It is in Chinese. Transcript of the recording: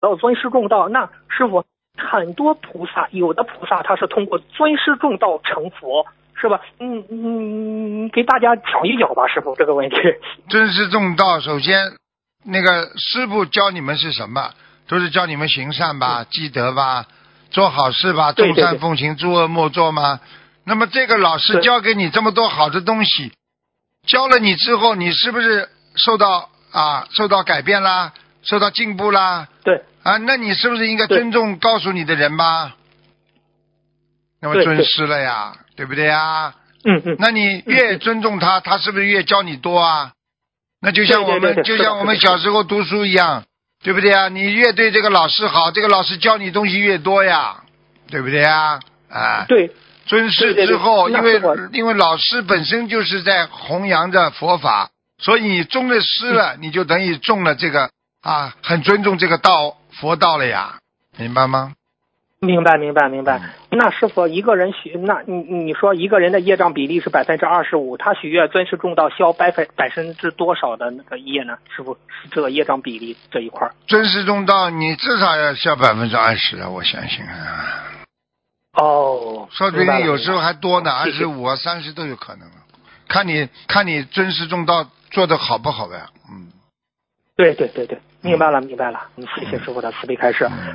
到尊师重道，那师傅很多菩萨，有的菩萨他是通过尊师重道成佛，是吧？给大家讲一讲吧，师傅这个问题。 尊师重道，首先那个师傅教你们是什么？都是教你们行善吧，积德吧，做好事吧，众善奉行，诸恶莫作吗？那么这个老师教给你这么多好的东西，教了你之后，你是不是受到改变啦，受到进步啦？ 对啊，那你是不是应该尊重告诉你的人吧？那么尊师了呀， 对不对呀？那你越尊重他，他是不是越教你多啊？那就像我们小时候读书一样，对不对啊？你越对这个老师好，这个老师教你东西越多呀，对不对啊？啊， 对。 尊师之后，因为老师本身就是在弘扬着佛法，所以你中了师了，你就等于中了这个很尊重这个佛道了呀，明白吗？ 明白。那师傅一个人那你说一个人的业障比例是25%，他许愿尊师重道消%多少的那个业呢？师傅是这个业障比例这一块。 尊师重道，你至少要消20%啊，我相信啊。 哦， 说不定有时候还多呢，25啊、30都有可能。看你尊师重道做的好不好呀？ 对，明白了。谢谢师傅的慈悲开示。